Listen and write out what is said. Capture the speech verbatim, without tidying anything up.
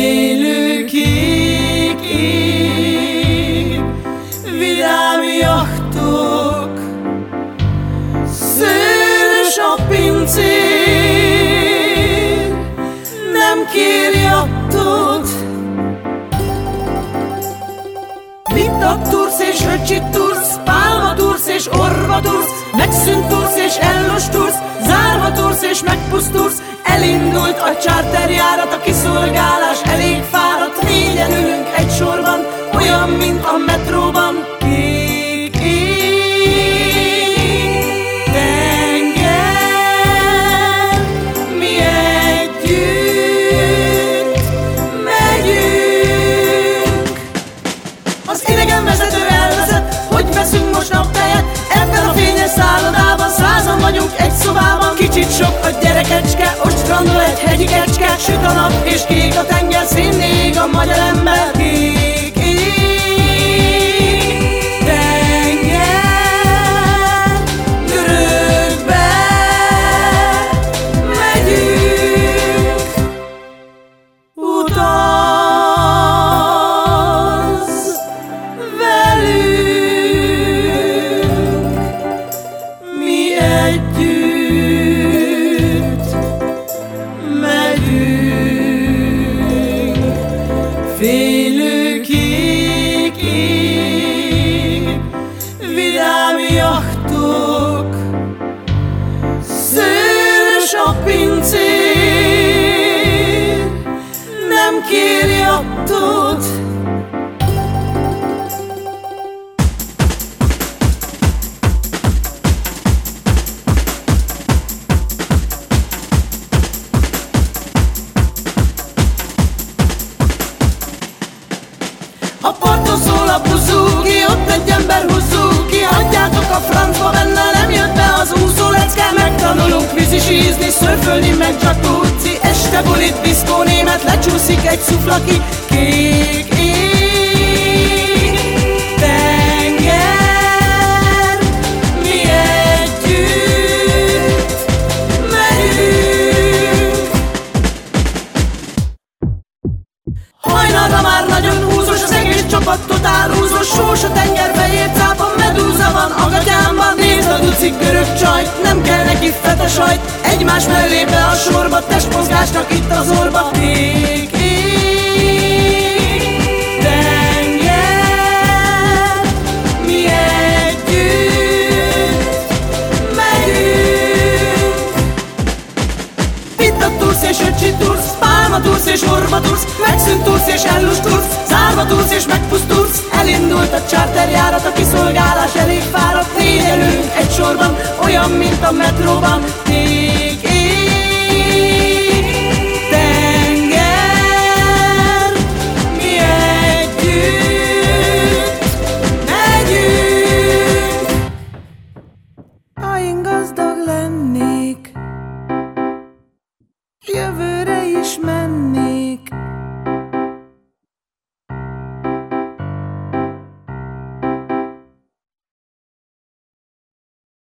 félő kék ég, vidám jachtok, szőrös a pincér, nem kér jattot. Vitta tursz és öcsit tursz, pálma tursz és orva tursz, megszűnt tursz és ellos tursz, zárva tursz és megpusztulsz. Elindult a charterjárat, a kiszolgálás elég fáradt, négyen ülünk egy sorban, olyan, mint a metróban. Kék ég, tenger, mi együtt megyünk. Az idegenvezető elvezet, hogy veszünk most naptejet, ebben a fényes szállodában százan vagyunk egy szobában. Kicsit sok a gyerekecske, ott strandol egy hegyi kecske, süt a nap és kék a tenger, színné ég a magyar ember. Kék ég, tenger, görögbe megyünk. Utazz velünk, mi együtt megyünk. Félő kék ég, vidám jachtok, szőrös a pincér, nem kér jattot. A parton szól a buzúgi, ott egy ember húzzuk ki, hagyjátok a francba, benne nem jött be az úszó lecke. Megtanulunk vízisízni, szörfölni meg jacuzzi, este bulit, diszkó német, lecsúszik egy szuflaki. Kék ég, tenger, mi együtt megyünk. Hajnalra már nagyon húzós, az egész csapat totál húzós, sós a tenger fejét cápa, medúza van a gatyámban. Nézd a ducik görög csajt, nem kell neki fete sajt, egymás mellé be a sorba, testmozgásnak itt az orba. Kék ég, tenger, mi együtt megyünk. Vitta tursz és öcsi tursz, pálma tursz és orva tursz, megszűnt tursz és ellus tursz, zárva tursz és megpusztulsz. Elindult a charterjárat, a kiszolgálás elég fáradt, négyen ülünk egy sorban, olyan, mint a metróban.